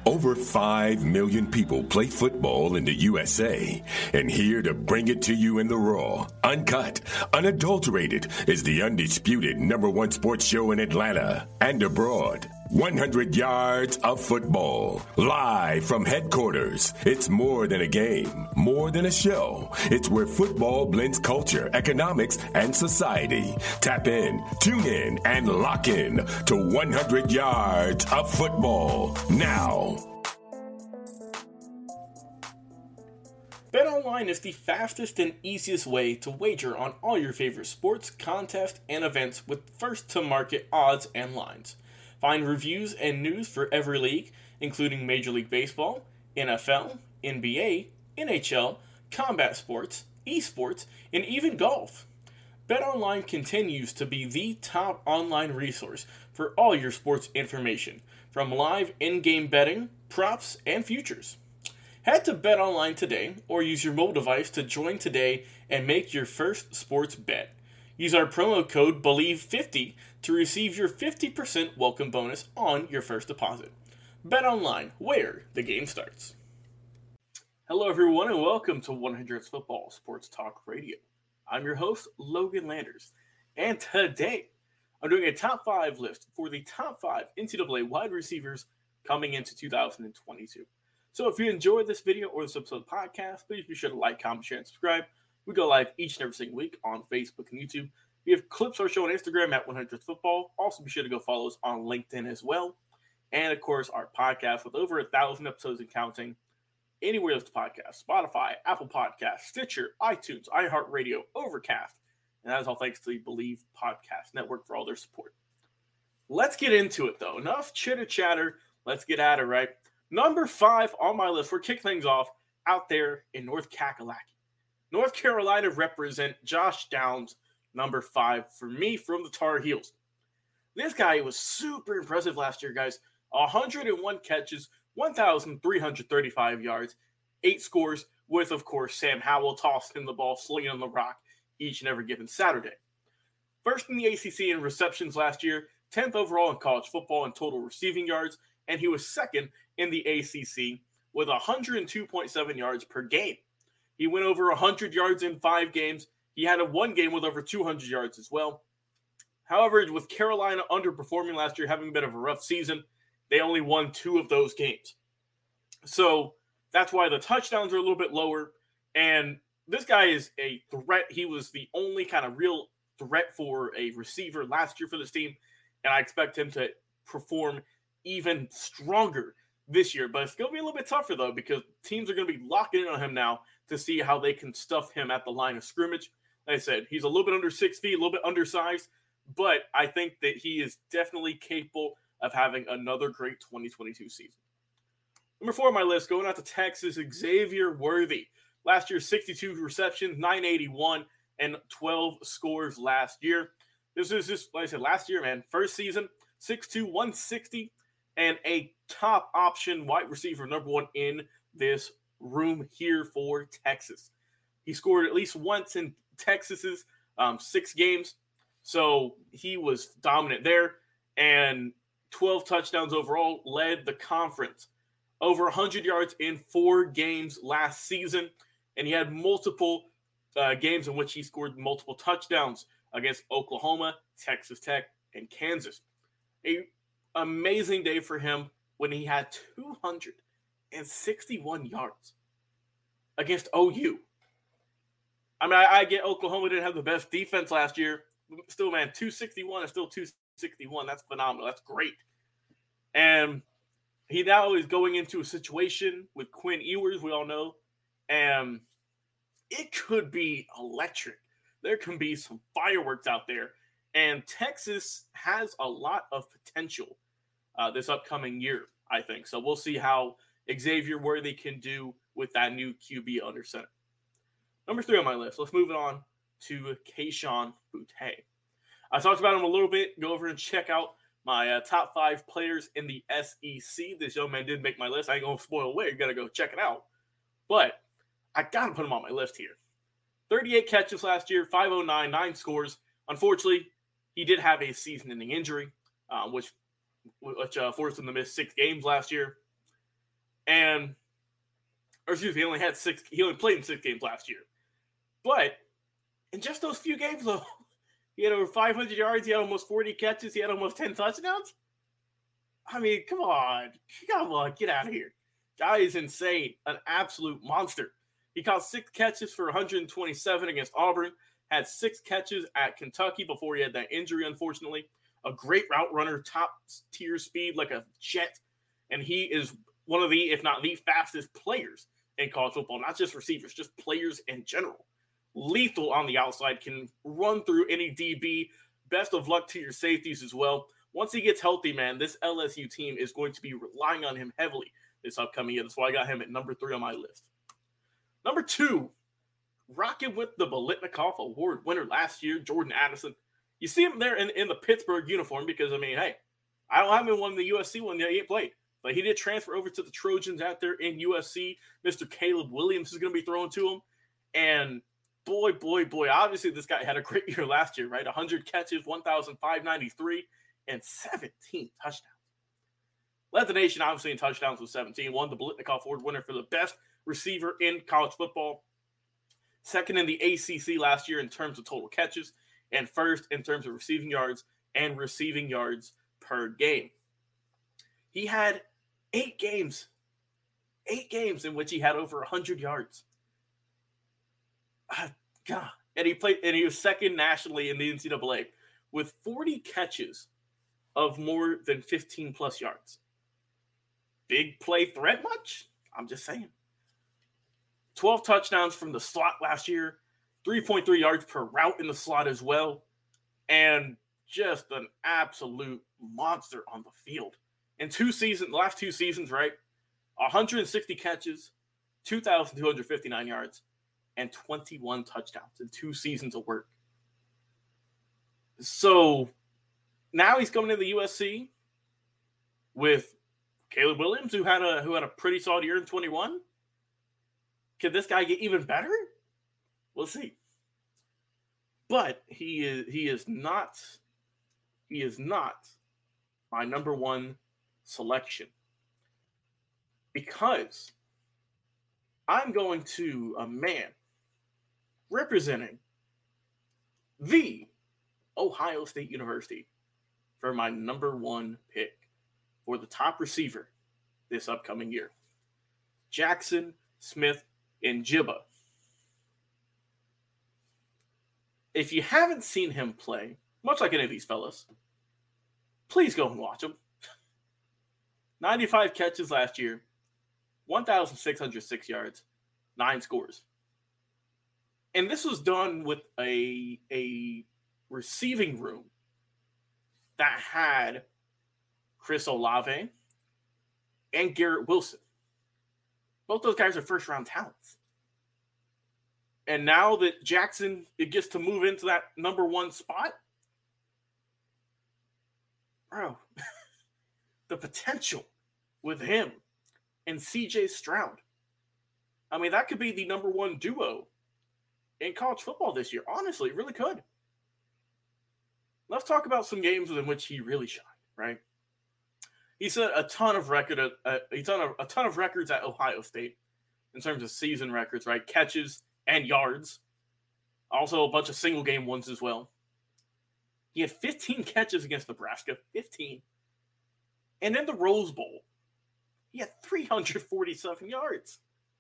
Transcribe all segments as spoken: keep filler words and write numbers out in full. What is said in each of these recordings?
Over five million people play football in the U S A, and here to bring it to you in the raw, uncut, unadulterated is the undisputed number one sports show in Atlanta and abroad. one hundred yards of football, live from headquarters. It's more than a game, more than a show. It's where football blends culture, economics, and society. Tap in, tune in, and lock in to one hundred yards of football now. BetOnline is the fastest and easiest way to wager on all your favorite sports, contests, and events with first-to-market odds and lines. Find reviews and news for every league, including Major League Baseball, N F L, N B A, N H L, combat sports, esports, and even golf. BetOnline continues to be the top online resource for all your sports information, from live in-game betting, props, and futures. Head to BetOnline today or use your mobile device to join today and make your first sports bet. Use our promo code B E L I E V E fifty to receive your fifty percent welcome bonus on your first deposit. BetOnline, where the game starts. Hello everyone and welcome to one hundred Football Sports Talk Radio. I'm your host, Logan Landers, and today I'm doing a top five list for the top five N C double A wide receivers coming into two thousand twenty-two. So if you enjoyed this video or this episode of the podcast, please be sure to like, comment, share, and subscribe. We go live each and every single week on Facebook and YouTube. We have clips of our show on Instagram at one hundred Football. Also, be sure to go follow us on LinkedIn as well. And, of course, our podcast with over a thousand episodes and counting. Anywhere there's a podcast, Spotify, Apple Podcasts, Stitcher, iTunes, iHeartRadio, Overcast. And that is all thanks to the Believe Podcast Network for all their support. Let's get into it, though. Enough chitter-chatter. Let's get at it, right? Number five on my list, we're kicking things off out there in North Kakalaki. North Carolina represent Josh Downs, number five for me from the Tar Heels. This guy was super impressive last year, guys. one hundred one catches, one thousand three hundred thirty-five yards, eight scores with, of course, Sam Howell tossing the ball, slinging on the rock each and every given Saturday. First in the A C C in receptions last year, tenth overall in college football in total receiving yards, and he was second in the A C C with one hundred two point seven yards per game. He went over one hundred yards in five games. He had a one game with over two hundred yards as well. However, with Carolina underperforming last year, having a bit of a rough season, they only won two of those games. So that's why the touchdowns are a little bit lower. And this guy is a threat. He was the only kind of real threat for a receiver last year for this team. And I expect him to perform even stronger this year. But it's going to be a little bit tougher, though, because teams are going to be locking in on him now to see how they can stuff him at the line of scrimmage. Like I said, he's a little bit under six feet, a little bit undersized, but I think that he is definitely capable of having another great twenty twenty-two season. Number four on my list, going out to Texas, Xavier Worthy. Last year, sixty-two receptions, nine eighty-one, and twelve scores last year. This is just, like I said, last year, man, first season, six two, one sixty, and a top option wide receiver, number one in this room here for Texas. He scored at least once in Texas's um, six games, so he was dominant there, and twelve touchdowns overall, led the conference. Over one hundred yards in four games last season, and he had multiple uh, games in which he scored multiple touchdowns against Oklahoma, Texas Tech, and Kansas. A amazing day for him when he had two hundred sixty-one yards against O U. I mean, I, I get Oklahoma didn't have the best defense last year. Still, man, two sixty-one is still two sixty-one. That's phenomenal. That's great. And he now is going into a situation with Quinn Ewers, we all know, and it could be electric. There can be some fireworks out there, and Texas has a lot of potential uh, this upcoming year, I think. So we'll see how Xavier Worthy can do with that new Q B under center. Number three on my list, let's move it on to Kayshon Boutte. I talked about him a little bit. Go over and check out my uh, top five players in the S E C. This young man did make my list. I ain't going to spoil away. You got to go check it out. But I got to put him on my list here. thirty-eight catches last year, five oh nine, nine scores. Unfortunately, he did have a season-ending injury, uh, which, which uh, forced him to miss six games last year. And, or excuse me, he only had six, he only played in six games last year. But in just those few games, though, he had over five hundred yards, he had almost forty catches, he had almost ten touchdowns. I mean, come on. Come on, get out of here. Guy is insane. An absolute monster. He caught six catches for one hundred twenty-seven against Auburn, had six catches at Kentucky before he had that injury, unfortunately. A great route runner, top-tier speed like a jet. And he is one of the, if not the fastest players in college football. Not just receivers, just players in general. Lethal on the outside, can run through any D B. Best of luck to your safeties as well. Once he gets healthy, man, this L S U team is going to be relying on him heavily this upcoming year. That's why I got him at number three on my list. Number two, rocking with the Biletnikoff Award winner last year, Jordan Addison. You see him there in, in the Pittsburgh uniform because, I mean, hey, I don't have him one in the U S C one that he ain't played. But he did transfer over to the Trojans out there in U S C. Mister Caleb Williams is going to be throwing to him. And boy, boy, boy, obviously this guy had a great year last year, right? one hundred catches, one thousand five hundred ninety-three, and seventeen touchdowns. Led the nation, obviously, in touchdowns with seventeen. Won the Biletnikoff Award winner for the best receiver in college football. Second in the A C C last year in terms of total catches. And first in terms of receiving yards and receiving yards per game. He had eight games. Eight games in which he had over one hundred yards. Uh, God. And he played, and he was second nationally in the N C double A with forty catches of more than fifteen plus yards. Big play threat much? I'm just saying. twelve touchdowns from the slot last year, three point three yards per route in the slot as well, and just an absolute monster on the field. In two seasons, the last two seasons, right? one hundred sixty catches, two thousand two hundred fifty-nine yards, and twenty-one touchdowns in two seasons of work. So now he's coming to the U S C with Caleb Williams, who had a who had a pretty solid year in twenty-one. Could this guy get even better? We'll see. But he is he is not he is not my number one selection. Because I'm going to a man representing the Ohio State University for my number one pick for the top receiver this upcoming year. Jackson Smith Njigba. If you haven't seen him play, much like any of these fellas, please go and watch him. ninety-five catches last year, one thousand six hundred six yards, nine scores. And this was done with a, a receiving room that had Chris Olave and Garrett Wilson. Both those guys are first-round talents. And now that Jackson it gets to move into that number one spot, bro, the potential with him and C J Stroud. I mean, that could be the number one duo in college football this year. Honestly, it really could. Let's talk about some games in which he really shined, right? He set a ton of record. Uh, he done a, a ton of records at Ohio State in terms of season records, right? Catches and yards. Also a bunch of single game ones as well. He had fifteen catches against Nebraska. fifteen. And in the Rose Bowl, he had three hundred forty-seven yards.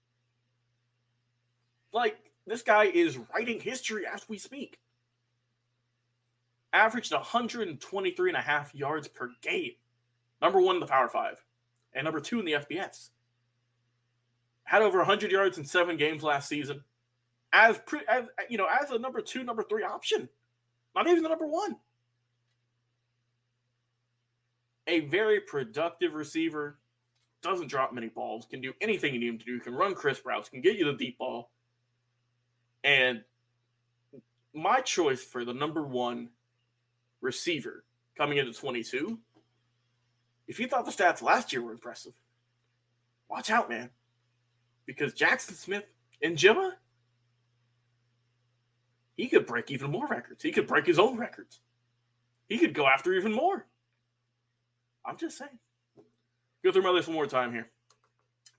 Like, this guy is writing history as we speak. Averaged one hundred twenty-three and a half yards per game. Number one in the Power Five. And number two in the F B S. Had over one hundred yards in seven games last season. As, pre, as you know, as a number two, number three option. Not even the number one. A very productive receiver. Doesn't drop many balls. Can do anything you need him to do. Can run crisp routes. Can get you the deep ball. And my choice for the number one receiver coming into twenty-two, if you thought the stats last year were impressive, watch out, man. Because Jackson Smith Njigba, he could break even more records. He could break his own records. He could go after even more. I'm just saying. Go through my list one more time here.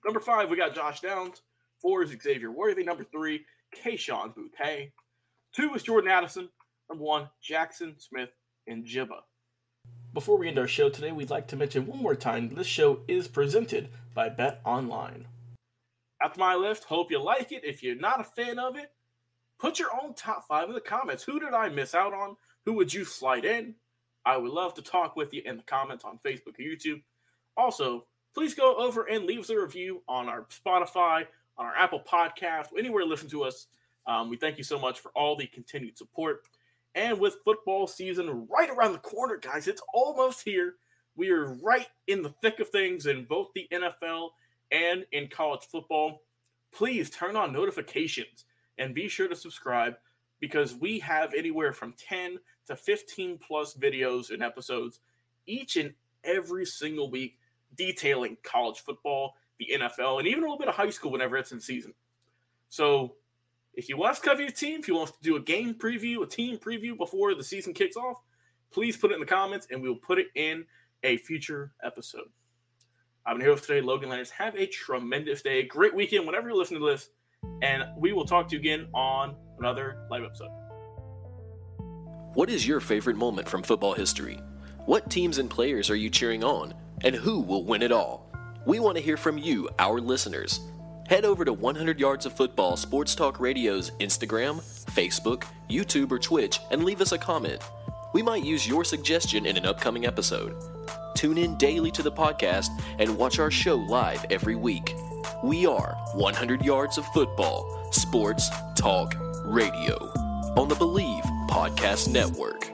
Number five, we got Josh Downs. Four is Xavier Worthy. Number three, Kayshon Boutte. Two is Jordan Addison. Number one, Jackson Smith and Jibba. Before we end our show today, we'd like to mention one more time this show is presented by Bet Online. That's my list. Hope you like it. If you're not a fan of it, put your own top five in the comments. Who did I miss out on? Who would you slide in? I would love to talk with you in the comments on Facebook or YouTube. Also, please go over and leave us a review on our Spotify, on our Apple Podcast, anywhere you listen to us. Um, we thank you so much for all the continued support. And with football season right around the corner, guys, it's almost here. We are right in the thick of things in both the N F L and in college football. Please turn on notifications and be sure to subscribe because we have anywhere from ten to fifteen plus videos and episodes each and every single week detailing college football, the N F L, and even a little bit of high school whenever it's in season. So if you want us to cover your team, if you want us to do a game preview, a team preview before the season kicks off, please put it in the comments and we'll put it in a future episode. I've been here with today, Logan Landers. Have a tremendous day, great weekend whenever you're listening to this, and we will talk to you again on another live episode. What is your favorite moment from football history? What teams and players are you cheering on? And who will win it all? We want to hear from you, our listeners. Head over to one hundred Yards of Football Sports Talk Radio's Instagram, Facebook, YouTube, or Twitch and leave us a comment. We might use your suggestion in an upcoming episode. Tune in daily to the podcast and watch our show live every week. We are one hundred Yards of Football Sports Talk Radio on the Believe Podcast Network.